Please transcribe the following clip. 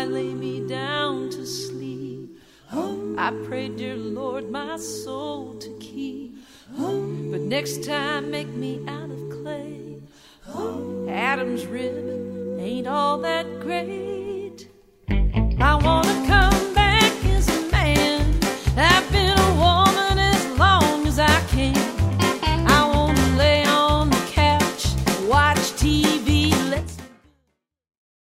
lay me down to sleep. I pray, dear Lord, my soul to keep. But next time make me out of clay. Adam's rib ain't all that great. I want